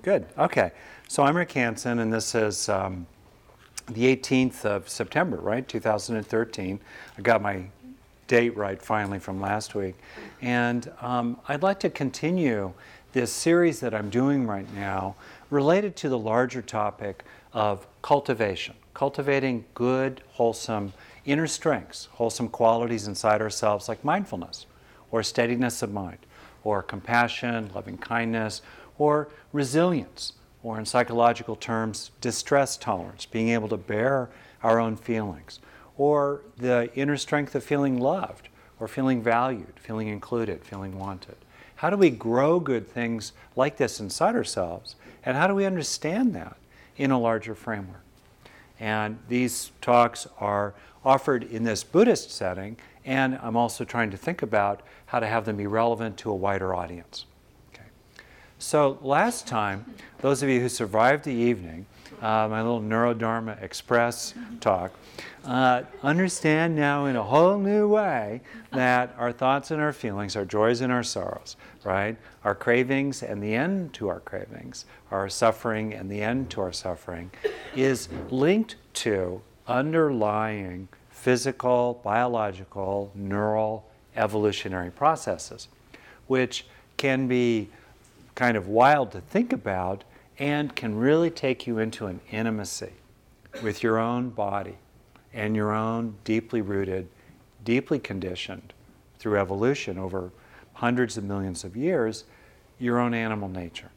Good. Okay. So I'm Rick Hansen, and this is the 18th of September, right? 2013. I got my date right finally from last week. And I'd like to continue this series that I'm doing right now related to the larger topic of cultivation. Cultivating good, wholesome inner strengths, wholesome qualities inside ourselves like mindfulness, or steadiness of mind, or compassion, loving kindness, or resilience, or in psychological terms, distress tolerance, being able to bear our own feelings, or the inner strength of feeling loved, or feeling valued, feeling included, feeling wanted. How do we grow good things like this inside ourselves, and how do we understand that in a larger framework? And these talks are offered in this Buddhist setting, and I'm also trying to think about how to have them be relevant to a wider audience. Okay. So last time, those of you who survived the evening, my little Neurodharma Express talk, understand now in a whole new way that our thoughts and our feelings, our joys and our sorrows, right? Our cravings and the end to our cravings, our suffering and the end to our suffering, is linked to underlying physical, biological, neural, evolutionary processes, which can be kind of wild to think about and can really take you into an intimacy with your own body and your own deeply rooted, deeply conditioned through evolution over hundreds of millions of years, your own animal nature.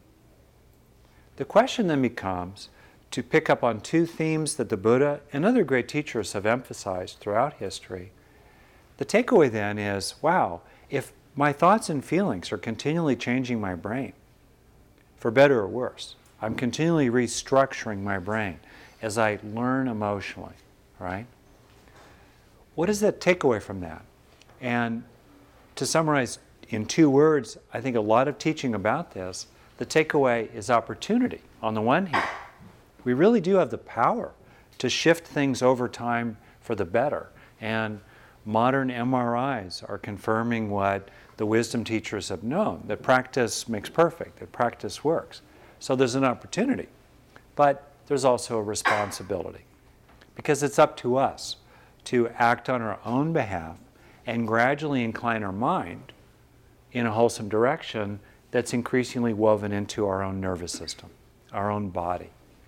The question then becomes to pick up on two themes that the Buddha and other great teachers have emphasized throughout history. The takeaway then is, wow, if my thoughts and feelings are continually changing my brain, for better or worse, I'm continually restructuring my brain as I learn emotionally, right? What is that takeaway from that? And to summarize in two words, I think a lot of teaching about this, the takeaway is opportunity. On the one hand, we really do have the power to shift things over time for the better. And modern MRIs are confirming what the wisdom teachers have known, that practice makes perfect, that practice works. So there's an opportunity. But there's also a responsibility, because it's up to us to act on our own behalf and gradually incline our mind in a wholesome direction that's increasingly woven into our own nervous system, our own body.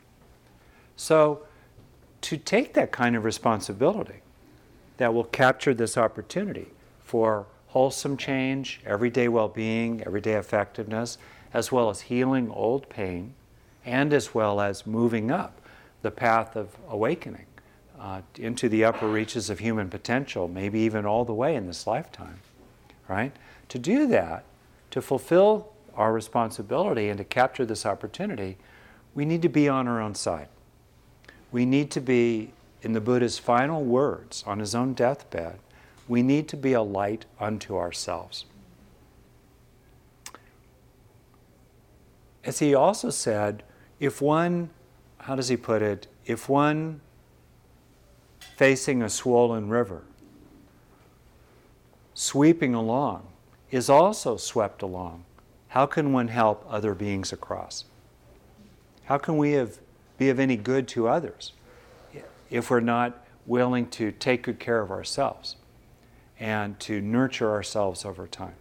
So to take that kind of responsibility that will capture this opportunity for wholesome change, everyday well-being, everyday effectiveness, as well as healing old pain, and as well as moving up the path of awakening into the upper reaches of human potential, maybe even all the way in this lifetime, right? To do that, to fulfill our responsibility and to capture this opportunity, we need to be on our own side. We need to be, in the Buddha's final words on his own deathbed, we need to be a light unto ourselves. As he also said, if one, how does he put it, if one facing a swollen river, sweeping along, is also swept along, how can one help other beings across? How can we be of any good to others if we're not willing to take good care of ourselves and to nurture ourselves over time?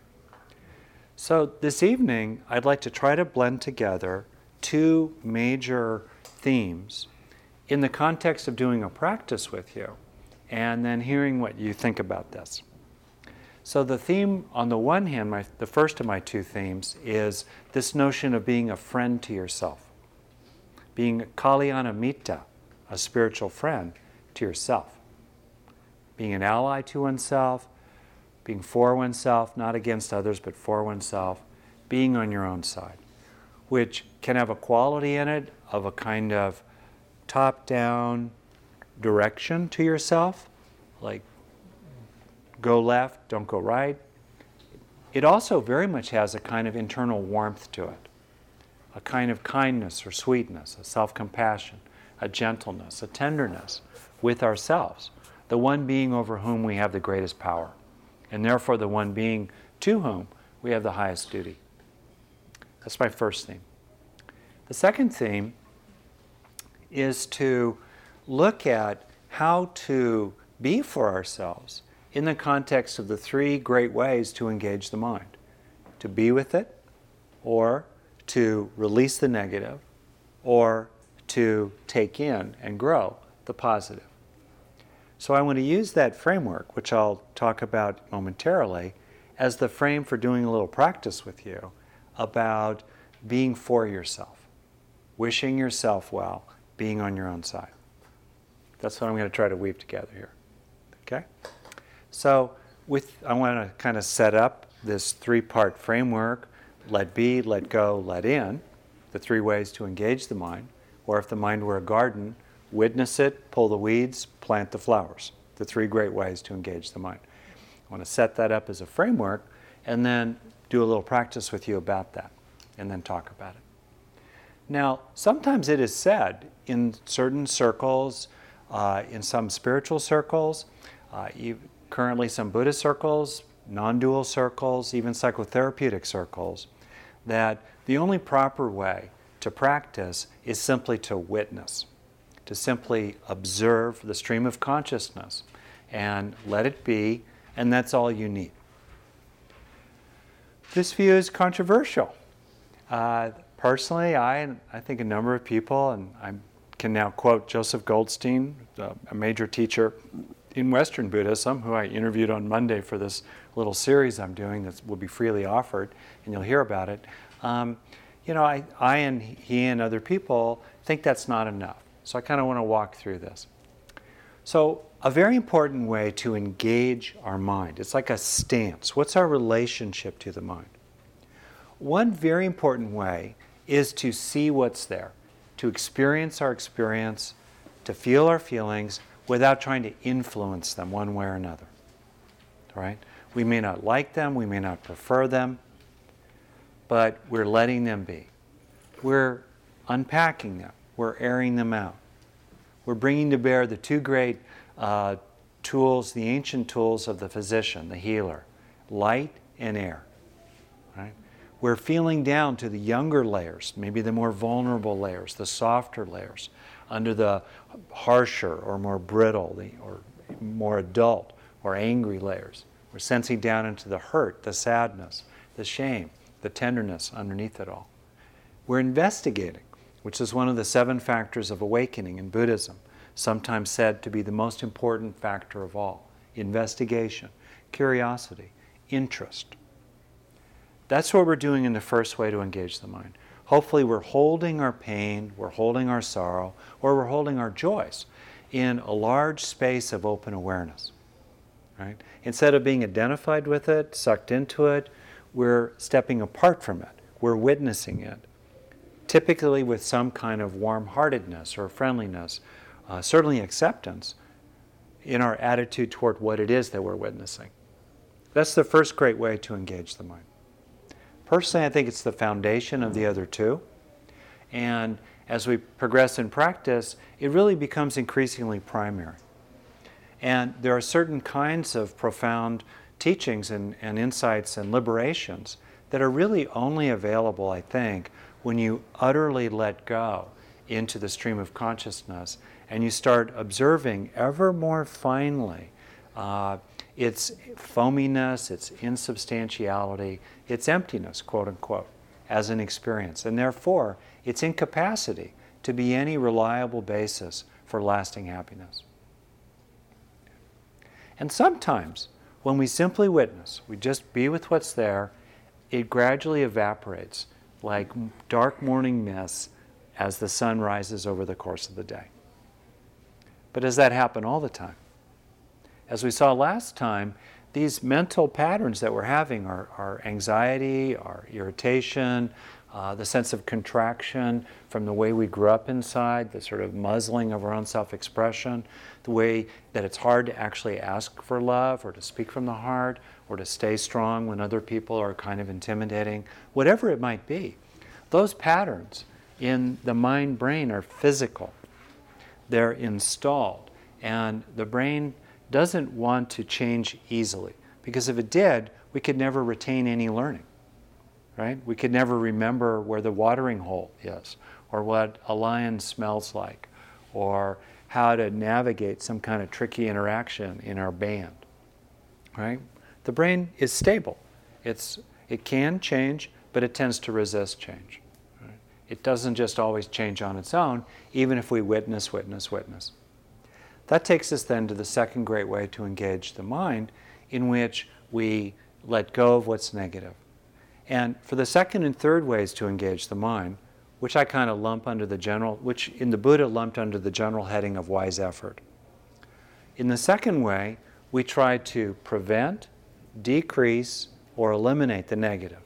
So this evening, I'd like to try to blend together two major themes in the context of doing a practice with you, and then hearing what you think about this. So the theme, on the one hand, the first of my two themes, is this notion of being a friend to yourself. Being Kalyana Mitta, a spiritual friend to yourself. Being an ally to oneself, being for oneself, not against others, but for oneself, being on your own side, which can have a quality in it of a kind of top-down direction to yourself, like go left, don't go right. It also very much has a kind of internal warmth to it, a kind of kindness or sweetness, a self-compassion, a gentleness, a tenderness with ourselves, the one being over whom we have the greatest power, and therefore the one being to whom we have the highest duty. That's my first theme. The second theme is to look at how to be for ourselves in the context of the three great ways to engage the mind. To be with it, or to release the negative, or to take in and grow the positive. So I want to use that framework, which I'll talk about momentarily, as the frame for doing a little practice with you about being for yourself, wishing yourself well, being on your own side. That's what I'm going to try to weave together here. Okay? So I want to kind of set up this three-part framework: let be, let go, let in, the three ways to engage the mind. Or if the mind were a garden, witness it, pull the weeds, plant the flowers. The three great ways to engage the mind. I want to set that up as a framework and then do a little practice with you about that and then talk about it. Now, sometimes it is said in certain circles, in some spiritual circles, currently some Buddhist circles, non-dual circles, even psychotherapeutic circles, that the only proper way to practice is simply to witness, to simply observe the stream of consciousness and let it be, and that's all you need. This view is controversial. Personally, I think a number of people, and I can now quote Joseph Goldstein, a major teacher in Western Buddhism, who I interviewed on Monday for this little series I'm doing that will be freely offered, and you'll hear about it. I and he and other people think that's not enough. So I kind of want to walk through this. So a very important way to engage our mind, it's like a stance. What's our relationship to the mind? One very important way is to see what's there, to experience our experience, to feel our feelings without trying to influence them one way or another. Right? We may not like them, we may not prefer them, but we're letting them be. We're unpacking them. We're airing them out. We're bringing to bear the two great tools, the ancient tools of the physician, the healer, light and air. Right? We're feeling down to the younger layers, maybe the more vulnerable layers, the softer layers, under the harsher or more brittle or more adult or angry layers. We're sensing down into the hurt, the sadness, the shame, the tenderness underneath it all. We're investigating, which is one of the 7 factors of awakening in Buddhism, sometimes said to be the most important factor of all. Investigation, curiosity, interest. That's what we're doing in the first way to engage the mind. Hopefully we're holding our pain, we're holding our sorrow, or we're holding our joys in a large space of open awareness. Right? Instead of being identified with it, sucked into it, we're stepping apart from it. We're witnessing it, typically with some kind of warm-heartedness or friendliness, certainly acceptance in our attitude toward what it is that we're witnessing. That's the first great way to engage the mind. Personally, I think it's the foundation of the other two. And as we progress in practice, it really becomes increasingly primary. And there are certain kinds of profound teachings and insights and liberations that are really only available, I think, when you utterly let go into the stream of consciousness and you start observing ever more finely its foaminess, its insubstantiality, its emptiness, quote unquote, as an experience, and therefore its incapacity to be any reliable basis for lasting happiness. And sometimes, when we simply witness, we just be with what's there, it gradually evaporates like dark morning mists as the sun rises over the course of the day. But does that happen all the time? As we saw last time, these mental patterns that we're having are anxiety, our irritation, the sense of contraction from the way we grew up inside, the sort of muzzling of our own self-expression, the way that it's hard to actually ask for love or to speak from the heart or to stay strong when other people are kind of intimidating, whatever it might be. Those patterns in the mind-brain are physical. They're installed, and the brain doesn't want to change easily, because if it did, we could never retain any learning, right? We could never remember where the watering hole is, or what a lion smells like, or how to navigate some kind of tricky interaction in our band, right? The brain is stable. It can change, but it tends to resist change. Right? It doesn't just always change on its own, even if we witness. That takes us then to the second great way to engage the mind, in which we let go of what's negative. And for the second and third ways to engage the mind, which I kind of lump under the general, which in the Buddha lumped under the general heading of wise effort. In the second way, we try to prevent, decrease, or eliminate the negative.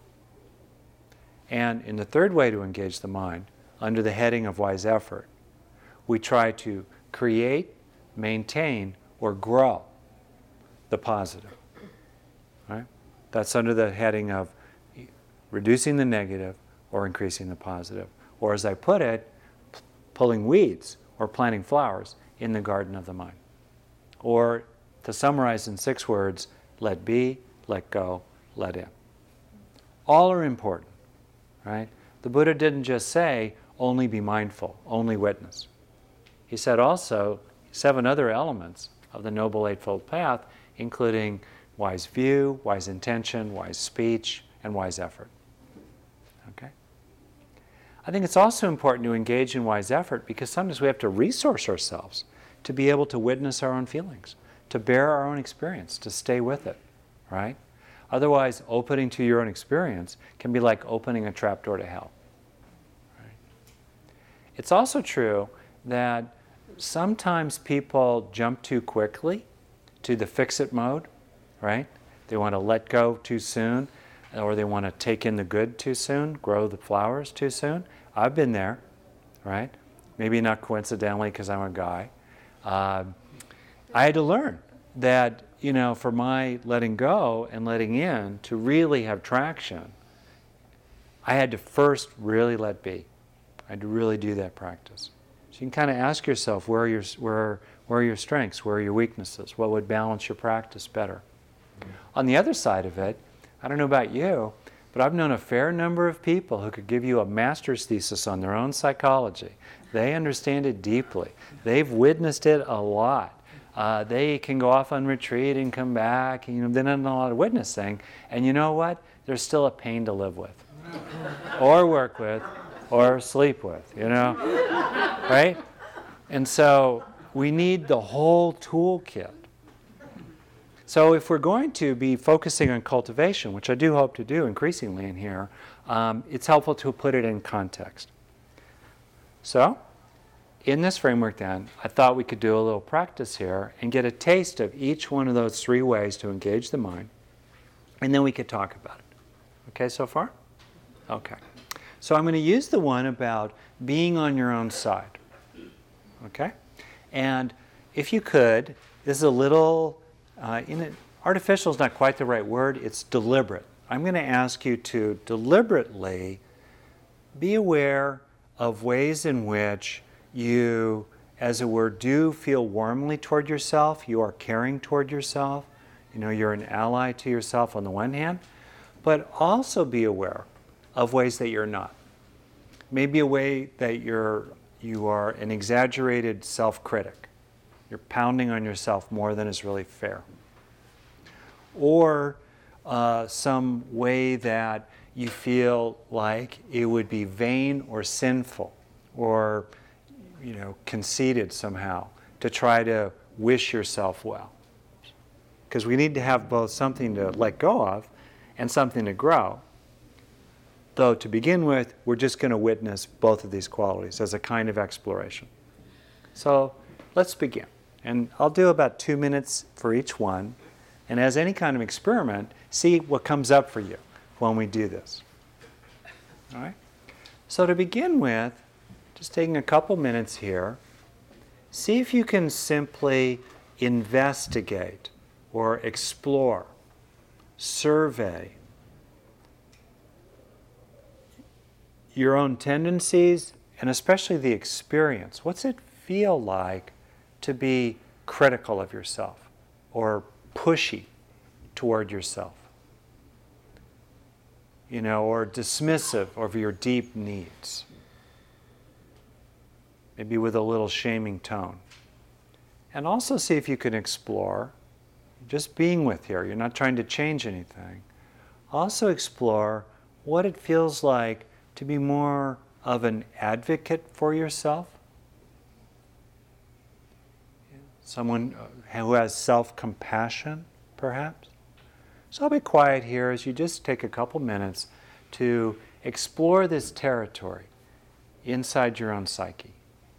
And in the third way to engage the mind, under the heading of wise effort, we try to create, maintain, or grow the positive. Right? That's under the heading of reducing the negative or increasing the positive. Or as I put it, pulling weeds or planting flowers in the garden of the mind. Or to summarize in 6 words, let be, let go, let in. All are important, right? The Buddha didn't just say, only be mindful, only witness. He said also 7 other elements of the Noble Eightfold Path, including wise view, wise intention, wise speech, and wise effort. Okay? I think it's also important to engage in wise effort because sometimes we have to resource ourselves to be able to witness our own feelings, to bear our own experience, to stay with it, right? Otherwise, opening to your own experience can be like opening a trapdoor to hell. Right? It's also true that sometimes people jump too quickly to the fix-it mode, right? They want to let go too soon, or they want to take in the good too soon, grow the flowers too soon. I've been there, right? Maybe not coincidentally because I'm a guy. I had to learn that, for my letting go and letting in to really have traction, I had to first really let be. I had to really do that practice. So you can kind of ask yourself, where are your strengths? Where are your weaknesses? What would balance your practice better? On the other side of it, I don't know about you, but I've known a fair number of people who could give you a master's thesis on their own psychology. They understand it deeply. They've witnessed it a lot. They can go off on retreat and come back. They've done a lot of witnessing. And you know what? They're still a pain to live with, or work with, or sleep with, right? And so we need the whole toolkit. So if we're going to be focusing on cultivation, which I do hope to do increasingly in here, it's helpful to put it in context. So in this framework then, I thought we could do a little practice here and get a taste of each one of those 3 ways to engage the mind, and then we could talk about it. Okay so far? Okay. So I'm going to use the one about being on your own side. Okay? And if you could, this is a little... artificial is not quite the right word, it's deliberate. I'm going to ask you to deliberately be aware of ways in which you, as it were, do feel warmly toward yourself, you are caring toward yourself, you're an ally to yourself on the one hand, but also be aware of ways that you're not. Maybe a way that you are an exaggerated self-critic. You're pounding on yourself more than is really fair. Or some way that you feel like it would be vain or sinful or, conceited somehow to try to wish yourself well. Because we need to have both something to let go of and something to grow. Though to begin with, we're just going to witness both of these qualities as a kind of exploration. So let's begin. And I'll do about 2 minutes for each one. And as any kind of experiment, see what comes up for you when we do this. All right? So to begin with, just taking a couple minutes here, see if you can simply investigate or explore, survey your own tendencies and especially the experience. What's it feel like to be critical of yourself or pushy toward yourself, or dismissive of your deep needs? maybe with a little shaming tone. And also see if you can explore, just being with here, you're not trying to change anything. Also explore what it feels like to be more of an advocate for yourself. Someone who has self-compassion, perhaps. So I'll be quiet here as you just take a couple minutes to explore this territory inside your own psyche.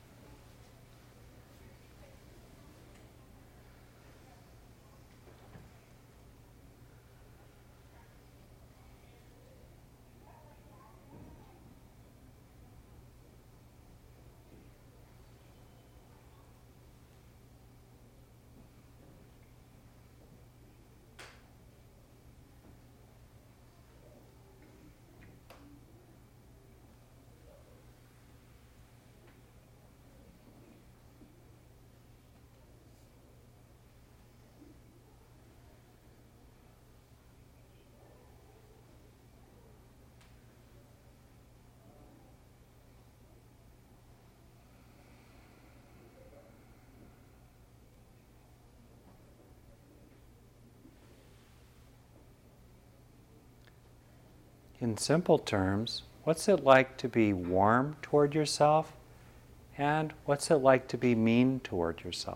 In simple terms, what's it like to be warm toward yourself? And what's it like to be mean toward yourself?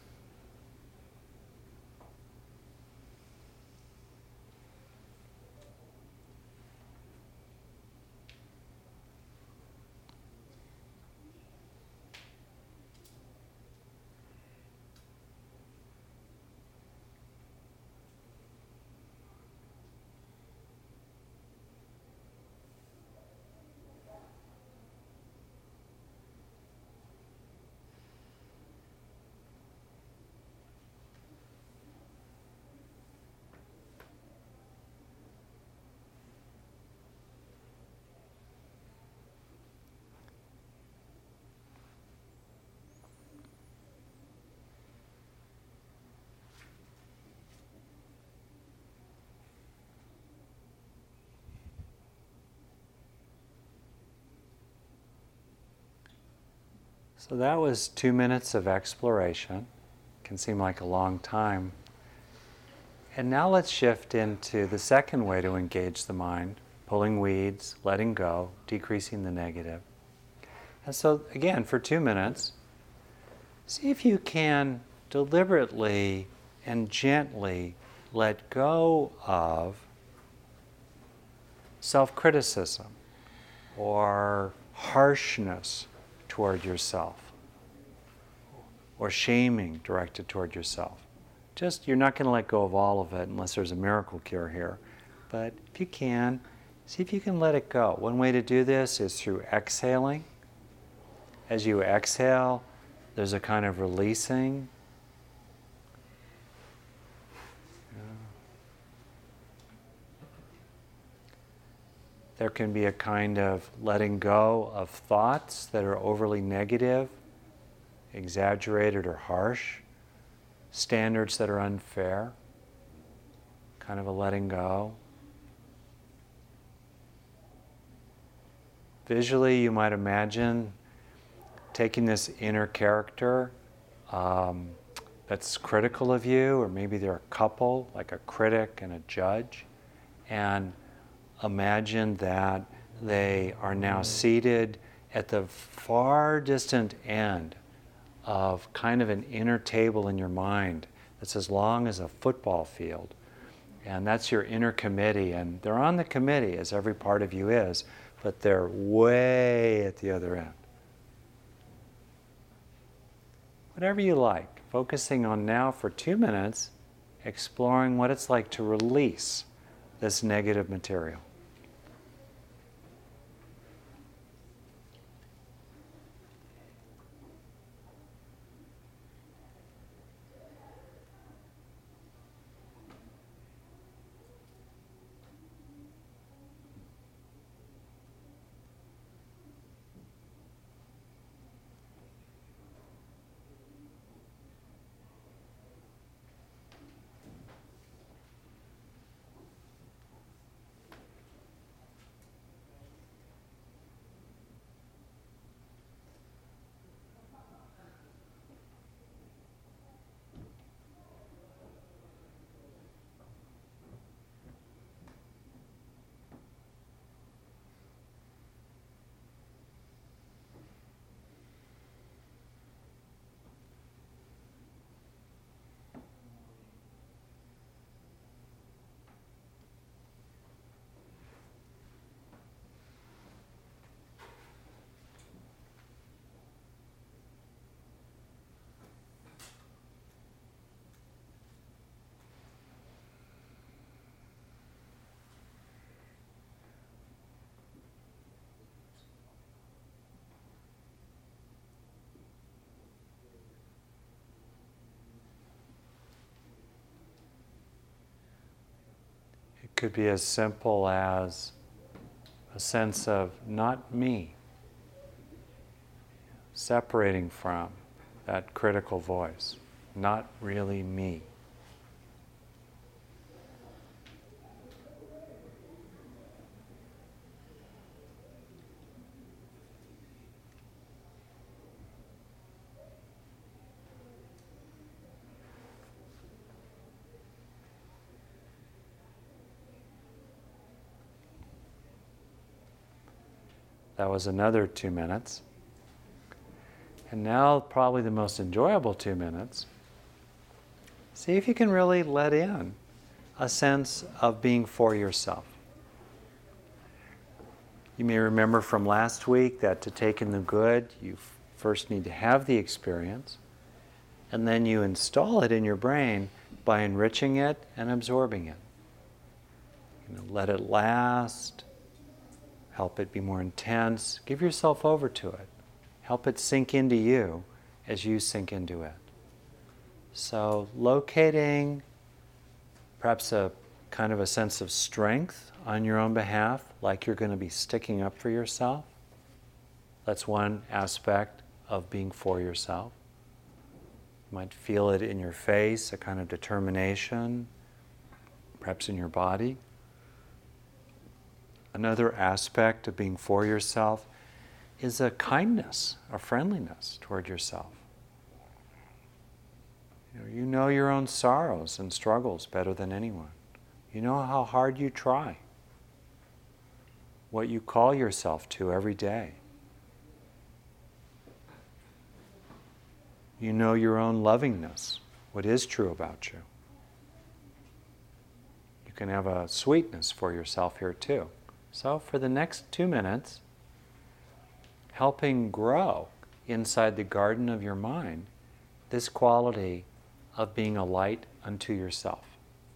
So that was 2 minutes of exploration. Can seem like a long time. And now let's shift into the second way to engage the mind, pulling weeds, letting go, decreasing the negative. And so again, for 2 minutes, see if you can deliberately and gently let go of self-criticism or harshness toward yourself, or shaming directed toward yourself. Just, you're not going to let go of all of it unless there's a miracle cure here. But if you can, see if you can let it go. One way to do this is through exhaling. As you exhale, there's a kind of releasing. There can be a kind of letting go of thoughts that are overly negative, exaggerated or harsh, standards that are unfair, kind of a letting go. Visually, you might imagine taking this inner character that's critical of you, or maybe they're a couple, like a critic and a judge, and imagine that they are now seated at the far distant end of kind of an inner table in your mind that's as long as a football field. And that's your inner committee, and they're on the committee, as every part of you is, but they're way at the other end. Whatever you like, focusing on now for 2 minutes, exploring what it's like to release this negative material. could be as simple as a sense of not me, separating from that critical voice, not really me. That was another 2 minutes. And now, probably the most enjoyable 2 minutes. See if you can really let in a sense of being for yourself. You may remember from last week that to take in the good, you first need to have the experience, and then you install it in your brain by enriching it and absorbing it. Let it last. Help it be more intense. Give yourself over to it. Help it sink into you as you sink into it. So locating perhaps a kind of a sense of strength on your own behalf, like you're going to be sticking up for yourself. That's one aspect of being for yourself. You might feel it in your face, a kind of determination, perhaps in your body. Another aspect of being for yourself is a kindness, a friendliness toward yourself. You know your own sorrows and struggles better than anyone. You know how hard you try, what you call yourself to every day. You know your own lovingness, what is true about you. You can have a sweetness for yourself here too. So for the next 2 minutes, helping grow inside the garden of your mind this quality of being a light unto yourself.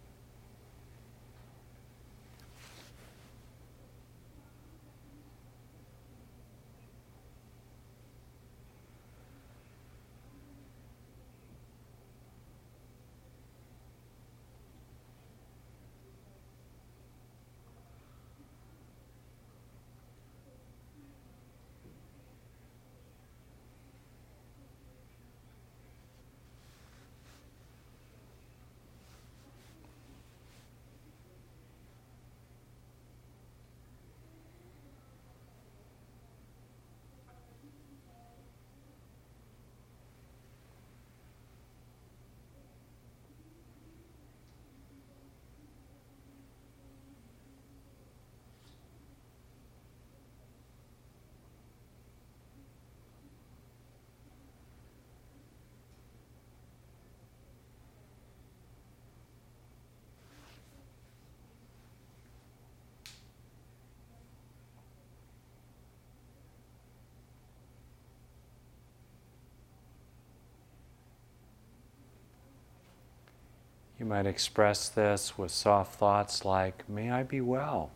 You might express this with soft thoughts like, may I be well.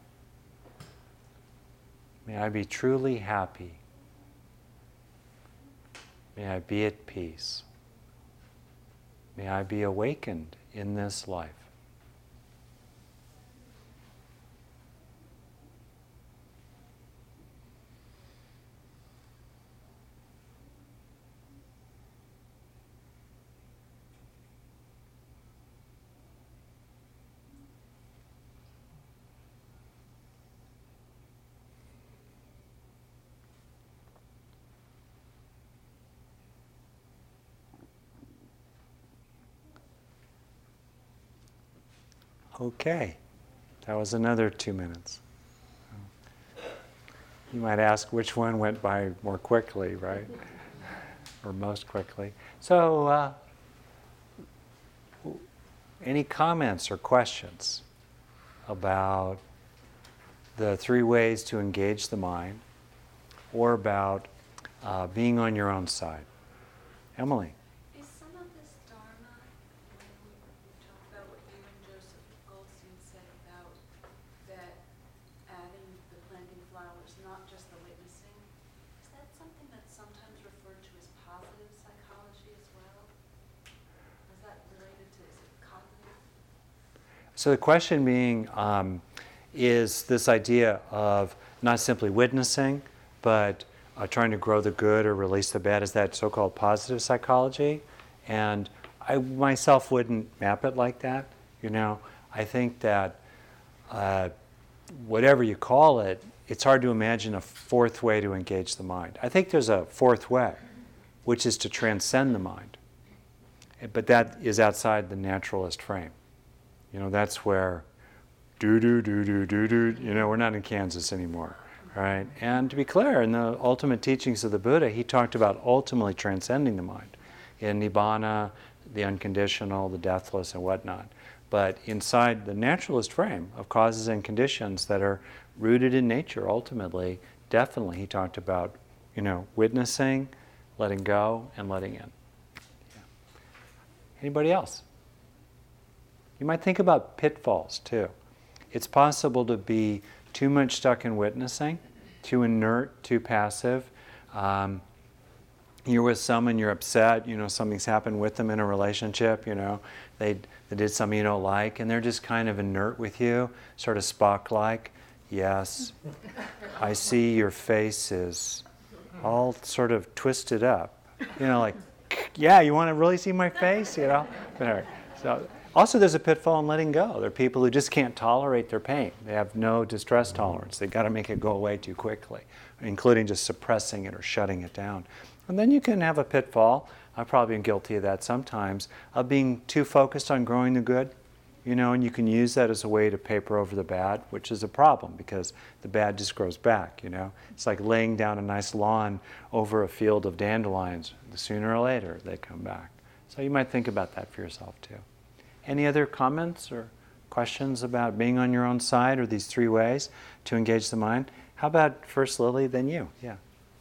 May I be truly happy. May I be at peace. May I be awakened in this life. Okay, that was another 2 minutes. You might ask which one went by more quickly, right? Or most quickly. So, any comments or questions about the 3 ways to engage the mind, or about being on your own side? Emily? Is some of this Dharma, when we talked about what you and Joseph Goldstein said about that adding the planting flowers, not just the witnessing, is that something that's sometimes referred to as positive psychology as well? Is that related to, is it cognitive? So the question being is this idea of not simply witnessing, but trying to grow the good or release the bad, is that so-called positive psychology? And I myself wouldn't map it like that. I think that whatever you call it, it's hard to imagine a fourth way to engage the mind. I think there's a fourth way, which is to transcend the mind. But that is outside the naturalist frame. That's where we're not in Kansas anymore, right? And to be clear, in the ultimate teachings of the Buddha, he talked about ultimately transcending the mind. In Nibbana, the unconditional, the deathless, and whatnot. But inside the naturalist frame of causes and conditions that are rooted in nature, ultimately, definitely he talked about, witnessing, letting go, and letting in. Yeah. Anybody else? You might think about pitfalls, too. It's possible to be too much stuck in witnessing, too inert, too passive. You're with someone, you're upset, something's happened with them in a relationship, they did something you don't like, and they're just kind of inert with you, sort of Spock-like. Yes, I see your face is all sort of twisted up. Like, yeah, you want to really see my face, So, also, there's a pitfall in letting go. There are people who just can't tolerate their pain. They have no distress tolerance. They've got to make it go away too quickly, including just suppressing it or shutting it down. And then you can have a pitfall, I've probably been guilty of that sometimes, of being too focused on growing the good, and you can use that as a way to paper over the bad, which is a problem because the bad just grows back, It's like laying down a nice lawn over a field of dandelions. Sooner or later, they come back. So you might think about that for yourself, too. Any other comments or questions about being on your own side or these three ways to engage the mind? How about first Lily, then you? Yeah.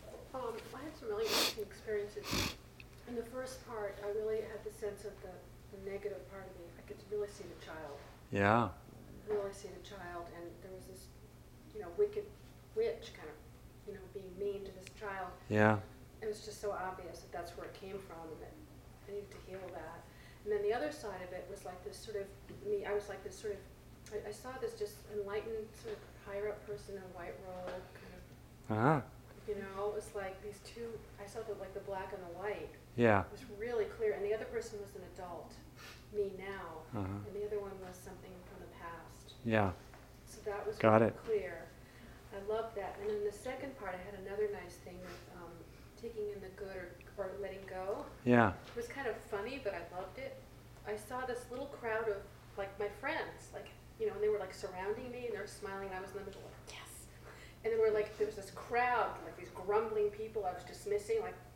I had some really interesting experiences. In the first part, I really had the sense of the negative part of me. I could really see the child. Yeah. Really see the child, and there was this, wicked witch kind of, being mean to this child. Yeah. It was just so obvious that that's where it came from, and that I needed to heal that. And then the other side of it was like this sort of, I was like this sort of, I saw this just enlightened sort of higher up person in a white robe, kind of, Uh-huh. it was like these two, I saw the black and the white. Yeah. It was really clear, and the other person was an adult, me now, Uh-huh. and the other one was something from the past. Yeah. So that was Got really it. clear. I loved that. And in the second part, I had another nice thing with taking in the good or letting go. Yeah. It was kind of funny, but I loved it. I saw this little crowd of my friends, and they were surrounding me and they were smiling, and I was in the middle yes. And there was this crowd, these grumbling people I was dismissing,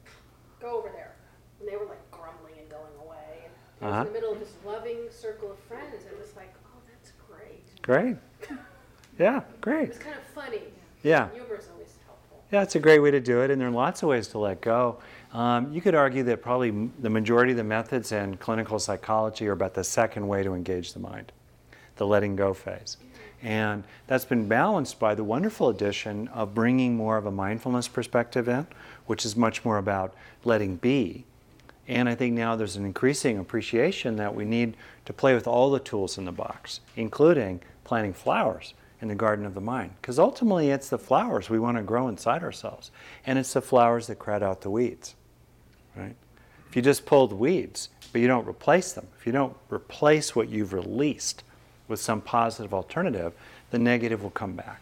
go over there. And they were grumbling and going away. And I was in the middle of this loving circle of friends. It was oh, that's great. Great. Yeah, It great. was kind of funny. Yeah. Humor is always helpful. Yeah, it's a great way to do it, and there are lots of ways to let go. You could argue that probably the majority of the methods in clinical psychology are about the second way to engage the mind, the letting go phase. And that's been balanced by the wonderful addition of bringing more of a mindfulness perspective in, which is much more about letting be. And I think now there's an increasing appreciation that we need to play with all the tools in the box, including planting flowers in the garden of the mind. Because ultimately it's the flowers we want to grow inside ourselves. And it's the flowers that crowd out the weeds. Right? If you just pull the weeds, but you don't replace them, if you don't replace what you've released with some positive alternative, the negative will come back.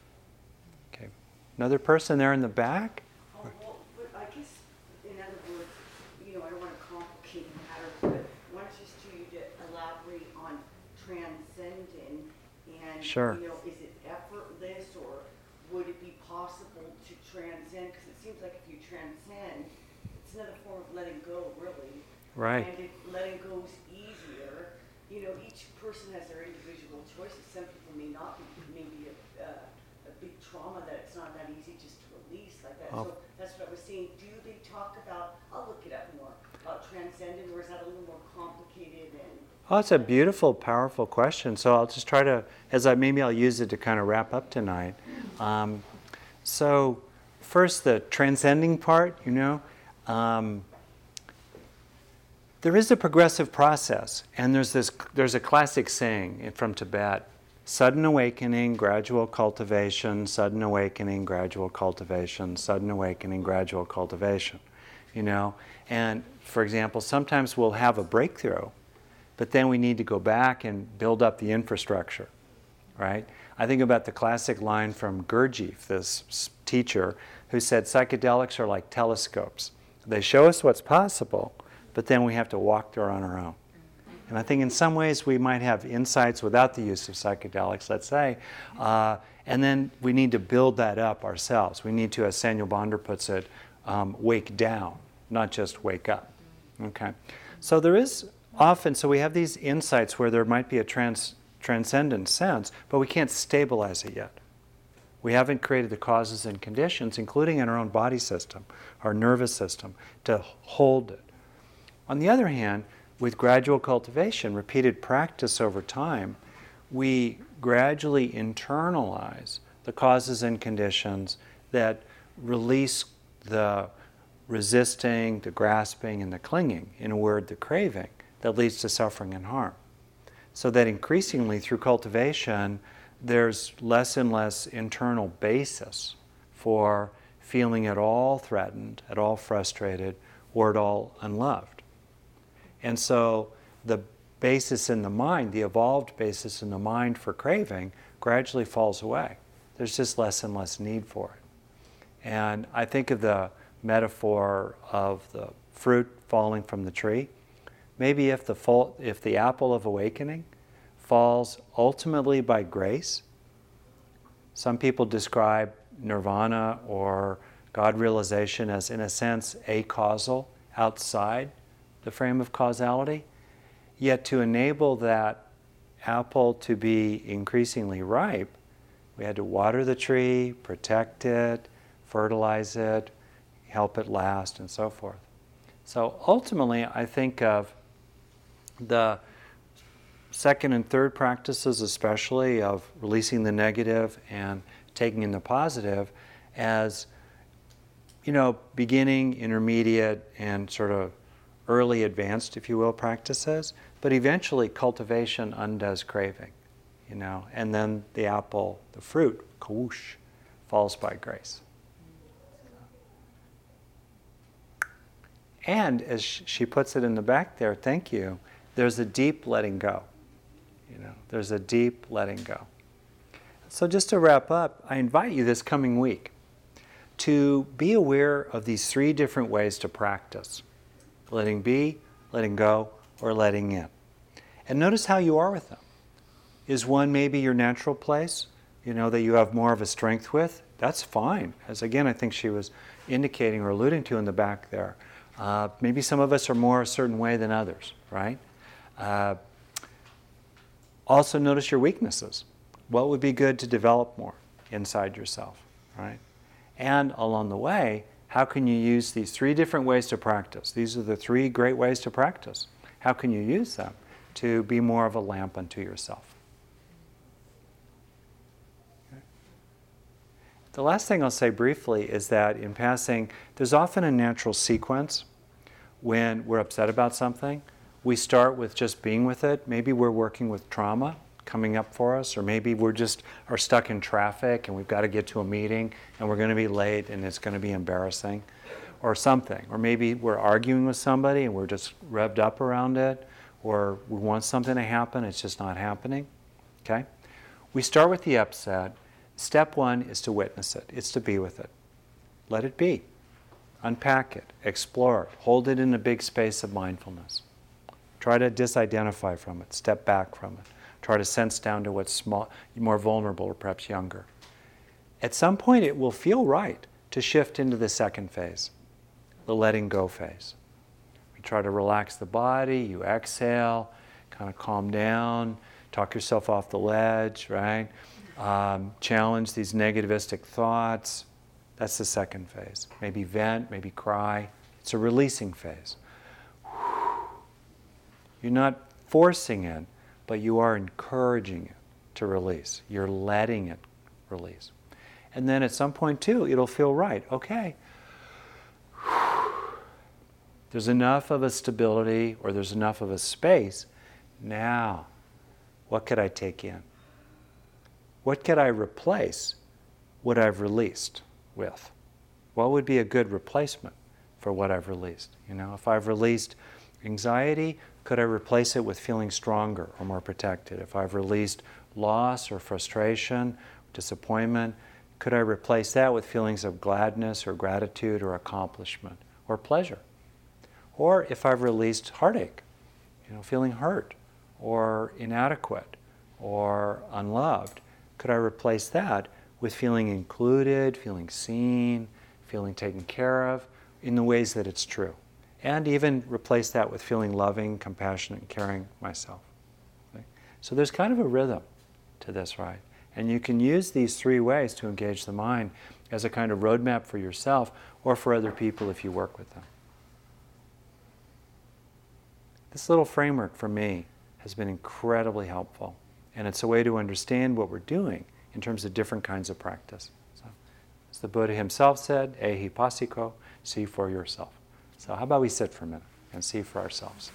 Okay. Another person there in the back? Well, but I guess, in other words, I don't want to complicate matters, but I want just you to elaborate on transcending and, Sure. Is it effortless or would it be possible to transcend? Because it seems like if you transcend, it's another form of letting go, really. Right. And if letting go is easier, each person has their individual choices. Some people may not be, maybe a big trauma that it's not that easy just to release like that. Oh. So that's what I was saying. Do they talk about, I'll look it up more, about transcendent, or is that a little more complicated? Oh, it's a beautiful, powerful question. So I'll just try to, maybe I'll use it to kind of wrap up tonight. So first, the transcending part, There is a progressive process, and there's a classic saying from Tibet: sudden awakening, gradual cultivation, sudden awakening, gradual cultivation, sudden awakening, gradual cultivation. You know, and for example, sometimes we'll have a breakthrough, but then we need to go back and build up the infrastructure, right? I think about the classic line from Gurdjieff, this teacher, who said psychedelics are like telescopes. They show us what's possible, but then we have to walk there on our own. And I think in some ways we might have insights without the use of psychedelics, let's say, and then we need to build that up ourselves. We need to, as Samuel Bonder puts it, wake down, not just wake up. Okay, so there is often, so we have these insights where there might be a transcendent sense, but we can't stabilize it yet. We haven't created the causes and conditions, including in our own body system, our nervous system, to hold it. On the other hand, with gradual cultivation, repeated practice over time, we gradually internalize the causes and conditions that release the resisting, the grasping, and the clinging, in a word, the craving, that leads to suffering and harm. So that increasingly through cultivation, there's less and less internal basis for feeling at all threatened, at all frustrated, or at all unloved. And so the basis in the mind, the evolved basis in the mind for craving, gradually falls away. There's just less and less need for it. And I think of the metaphor of the fruit falling from the tree. Maybe if the apple of awakening falls ultimately by grace, some people describe nirvana or God realization as, in a sense, acausal, outside the frame of causality. Yet to enable that apple to be increasingly ripe, we had to water the tree, protect it, fertilize it, help it last, and so forth. So ultimately, I think of the second and third practices, especially of releasing the negative and taking in the positive, as, you know, beginning, intermediate, and sort of early advanced, if you will, practices. But eventually, cultivation undoes craving, you know, and then the apple, the fruit, kawoosh, falls by grace. And as she puts it in the back there, thank you, there's a deep letting go. You know, there's a deep letting go. So just to wrap up, I invite you this coming week to be aware of these three different ways to practice: letting be, letting go, or letting in. And notice how you are with them. Is one maybe your natural place, you know, that you have more of a strength with? That's fine. As again, I think she was indicating or alluding to in the back there. Maybe some of us are more a certain way than others, right? Also notice your weaknesses. What would be good to develop more inside yourself, right? And along the way, how can you use these three different ways to practice? These are the three great ways to practice. How can you use them to be more of a lamp unto yourself? Okay. The last thing I'll say briefly is that in passing, there's often a natural sequence when we're upset about something. We start with just being with it. Maybe we're working with trauma coming up for us, or maybe we're just are stuck in traffic and we've got to get to a meeting and we're going to be late and it's going to be embarrassing, or something. Or maybe we're arguing with somebody and we're just revved up around it, or we want something to happen, it's just not happening. Okay? We start with the upset. Step one is to witness it. It's to be with it. Let it be. Unpack it. Explore it. Hold it in a big space of mindfulness. Try to disidentify from it. Step back from it. Try to sense down to what's small, more vulnerable, or perhaps younger. At some point, it will feel right to shift into the second phase, the letting go phase. We try to relax the body. You exhale, kind of calm down, talk yourself off the ledge, right? Challenge these negativistic thoughts. That's the second phase. Maybe vent, maybe cry. It's a releasing phase. You're not forcing it, but you are encouraging it to release. You're letting it release. And then at some point too, it'll feel right. Okay. There's enough of a stability, or there's enough of a space. Now, what could I take in? What could I replace what I've released with? What would be a good replacement for what I've released? If I've released anxiety, could I replace it with feeling stronger or more protected? If I've released loss or frustration, disappointment, could I replace that with feelings of gladness or gratitude or accomplishment or pleasure? Or if I've released heartache, feeling hurt or inadequate or unloved, could I replace that with feeling included, feeling seen, feeling taken care of in the ways that it's true? And even replace that with feeling loving, compassionate, and caring myself. Okay? So there's kind of a rhythm to this, right? And you can use these three ways to engage the mind as a kind of roadmap for yourself or for other people if you work with them. This little framework for me has been incredibly helpful. And it's a way to understand what we're doing in terms of different kinds of practice. So, as the Buddha himself said, ehi passiko, see for yourself. So how about we sit for a minute and see for ourselves.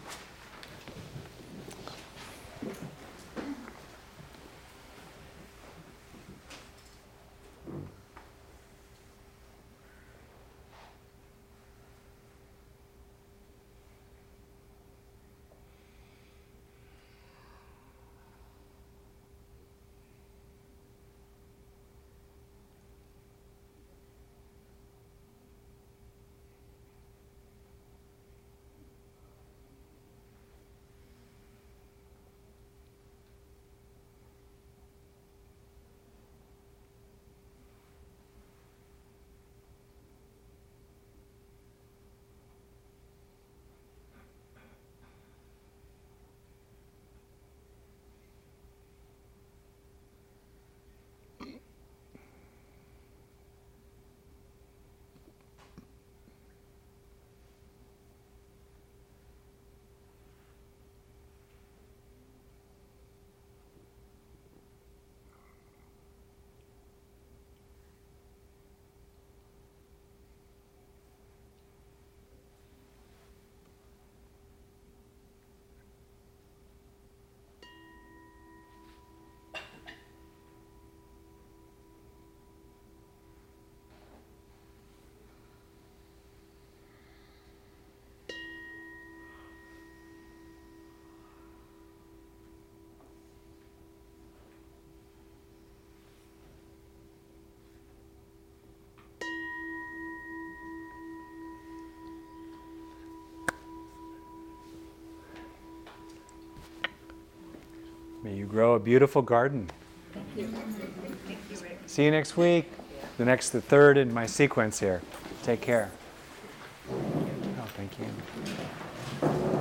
May you grow a beautiful garden. Thank you. Thank you, Rick. See you next week. The third in my sequence here. Take care. Oh, thank you.